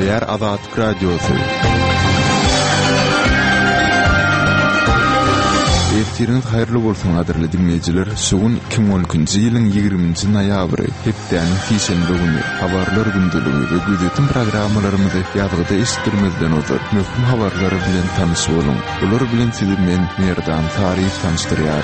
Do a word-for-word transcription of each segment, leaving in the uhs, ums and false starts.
Dünýär Azatlyk Radiosu. Eftiriniz hayırlı bolsun adırlı dinleyijiler. Sugun iki bin on üçünji ýylyň ýygrimiňji noýabry hepdeniň fiýşenbe güni habarlar gündüligi we güýdütin programmalarymyzy ýazgyda eşitdirmezden ozar. Möhüm habarlary bilen tanyş bolun. Ular bilen sizi men Merdan Taryp tanıştyrýar.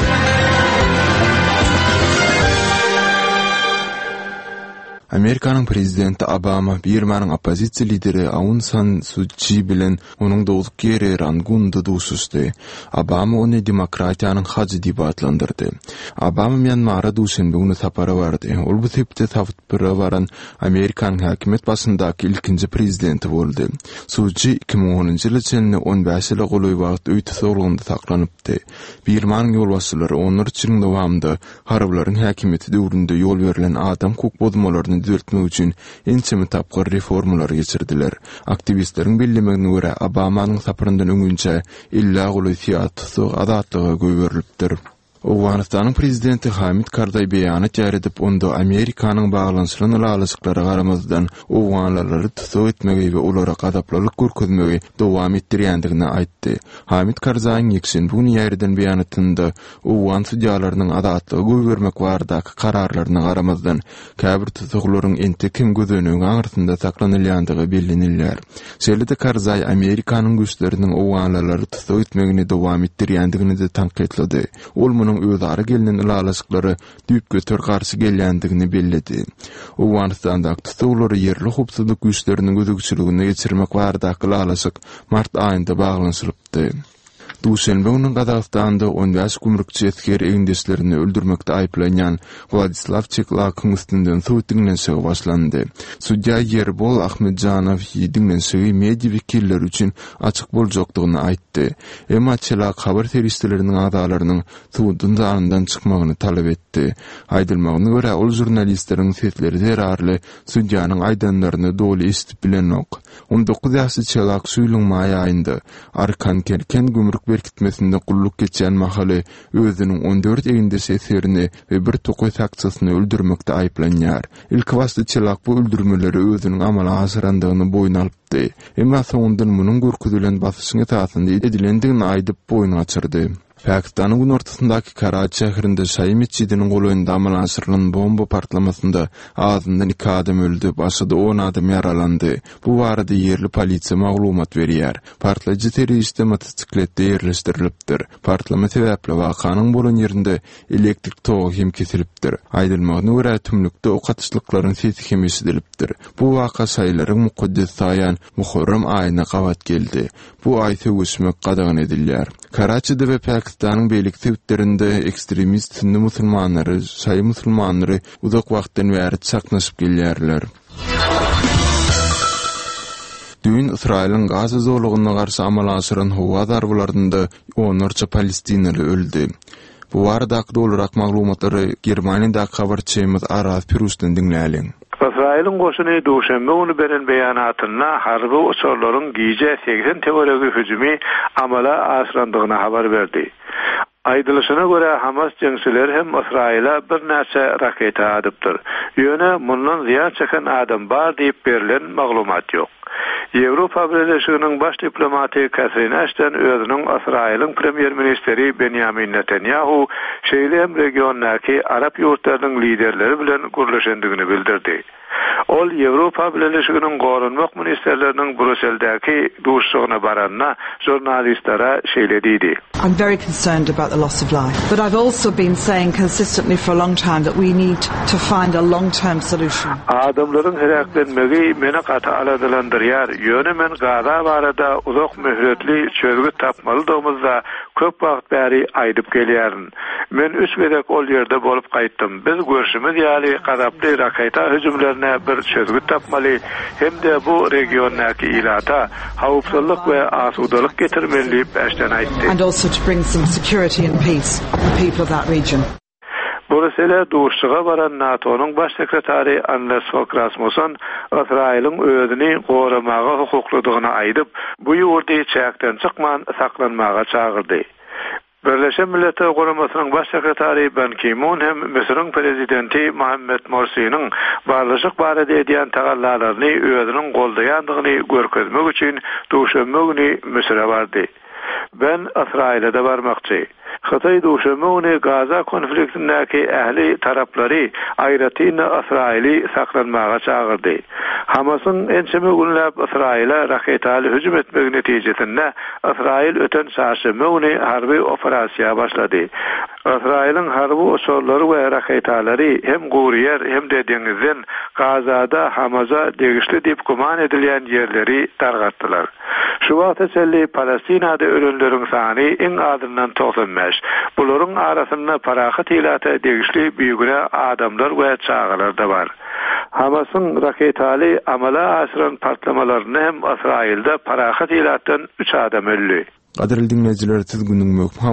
Amerikanyň prezidenti Obama Birmanyň opozisiýa lideri Aung San Suu Kyi bilen onuň dowluk ýeri Rangunda duşuşdy. Obama ony demokratiýanyň hajy diýip adlandyrdy. Obama Myanmara duşenbe güni sapara bardy. Ol bu sepde tapyra baran Amerikanyň häkimet başyndaky ilkinji prezidenti boldy. Suu Kyi iki bin onunji ýyly çenli on beş ýyla goly wagt öýtü sorgunda saklanypdy. Birmanyň ýolbaşçylary onlar üçin dowamda harablaryň häkimeti döwründe ýol berilen adam hukuk bozmalaryny düzeltmek üçin ençemi tapgyr reformalar geçirdiler. Aktivistleriň bildirmegine görä Obamanyň saparyndan öňünçe illa goly fiýatly adatlyga göwerilipdir. Awganistanyň prezidenti Hamid Karzai beýanat ýary edip onda Amerikanyň baglanşylan alalyşyklary garamazdan Awganlary tutsak etmegi we olara gadaplylyk görkezmegi dowam etdirýändigini aýtdy. Hamid Karzaiň ýekşen bu ýerden beýanatynda Awgan sudyalarynyň adatlygy göwermek bardak kararlaryna garamazdan käbir tutsaklaryň ente kim gözönüň aňyrsynda saklanylýandygy bellenilýär. Şeýle-de Karzai Amerikanyň güýçleriniň Awganlary tutsak etmegini dowam etdirýändigini de tanqidledi. Ol özara gelinen alalyşyklary düýp götür garşy gelýändigini belledi. Awganistanda tutulary ýerli hukuk güýçleriniň gözükçüligine geçirmek bardak alalyşyk mart aýynda baglanşylypdy. Duşenbe günü Gazagstanda on beş gümrükçi eskeri eýindeslerini öldürmekde aýplanýan Vladislav Çeklakyn üstünden suwtdyňdan şeýle başlandy. Sudya Yerbol Ahmedjanow ýediňden şeýle media wekiller üçin açyk boljakdygyny aýtdy. Emma Çelak habar teristleriniň adalarynyň suwdun zanyndan çykmagyny talap etdi. Aýdylmagyna görä ol jurnalistleriň setleri zerarly sudýanyň aýdanlaryny doly esitip bilenok. on dokuz ýaşly Çelak suýluň maý aýynda Arkan Kerken gümrük berkitmesinde gulluk geçen mahaly özüniň on dört eýindesi eserini we bir tokoy sakçysyny öldürmekde aýplanýar. Ilk wagtda Çelak bu öldürmeleri özüniň amala asyrandygyny boýna alypdy. Emma soňundan munyň görkezülen basyşyna taýsynda edilendigini aýdyp boýna açyrdy. Pakistanyň gün ortasyndaky Karachi şäherinde Şahy mescidiniň goýunda amal asyrylan bomba partlamasynda azyndan iki adam öldü, başyda on adam yaralandy. Bu barada ýerli polisiýa maglumat berýär. Partlaýjy terrorist mototsikletde ýerleşdirilipdir. Partlama sebäpli wakanyň bolan ýerinde elektrik togy hem kesilipdir. Aýdylmagyna görä tümlükde okatyşlyklaryň sesi hem eşidilipdir. Bu waka saýlaryň mukaddes saýan Muharram aýyna gawat geldi. Bu aý töwüşmek gadagyn edilýär. Karachi'de ve Pakistan'ın beýlik sebäplerinde ekstremist Sünni musulmanlary, Şahy musulmanlary uzak wagtdan bäri çaknaşyp gelýärler. Dün İsrail'in Gaza zolugyna garşy amal asyran howa darbularynda onlarça Palestinli öldü. Bu arada dolarak maglumatlary Germaniýadaky habarçymyz Aras Pirusdan dinläliň. İsrail'in goşuny duşenbe günü beren beýanatyna harby uçurlaryň giýje seksen teoregi hüjümi amala asyrandygyny habar berdi. Aýdylyşyna görä Hamas jeňçileri hem Israila bir näçe raketa adypdyr. Ýöne mundan ziýat çeken adam bar diýip berilen maglumat ýok. Ýewropa Birleşiginiň baş diplomaty Catherine Ashton özüniň Israil'in premier ministeri Benjamin Netanyahu şeýle hem regiondaky Arap ýurtlarynyň liderleri bilen görleşendigini bildirdi. Ol Ýewropa Birleşiginiň gorunmak ministerleriniň Brüsseldäki duşugyna baranyna jurnalistlere şeýle diýdi. I'm very concerned about the loss of life, but I've also been saying consistently for a long time that we need to find a long-term solution. Adamlaryň heräklenmegi meni gata aladylandyrýar. Ýöne men Gaza barada uzak möhretli çözgü tapmalydygymyzda köp wagt bäri aýdyp gelýärin. Men üç bedek ol ýerde bolup gaýtdym. Biz görüşimiz ýaly gadaply raketa hüjümlerine bir çözgü tapmaly hem de bu regiondaky ilata hawpsuzlyk we asudalyk getirmeli diýip Ashton aýtdy. And also to bring some security and peace to the people of that region. Brüssele duşuga baran NATO'nun baş sekretari Anders Fogh Rasmussen İsrail'in özüni goramaga hukukludygyny aýdyp, bu ýurdy çäkden çykman saklanmaga çağırdy. Birleşen Milletler Guramasının baş sekretary Ban Ki-moon hem Mısır'ın prezidenti Mohamed Morsi'nin barlaşık barada ediyen tagallalaryny özünün goldayandygyny görkezmek üçin duşanma güni Mısır'a bardy. Ben İsrail'e de barmakçy. Hatay duşanma Gaza konfliktindäki ähli taraplary aýratyny İsraili saklanmaga çağırdy. Hamasyň ençeme günläp İsrail'e raketaly hüjüm etmek netijesinde İsrail öten çarşamba güni harby operasiýa başlady. İsrail'in harby usullary we raketalary hem Guriyer hem de dengizden Gazada Hamaza degişli diýip guman edilen yerleri targatdylar. Şu wagtda çelli Palestina'da ölenleriň sany iň azyndan doksan beş. Bularyň arasynda parahat ilata degişli büýügüne adamlar we çağalar da bar. Hamasyň raketaly amala aşyran partlamalaryny hem İsrail'de parahat ilatdan üç adam öldü. Gaderli dinleyijiler, siz günüň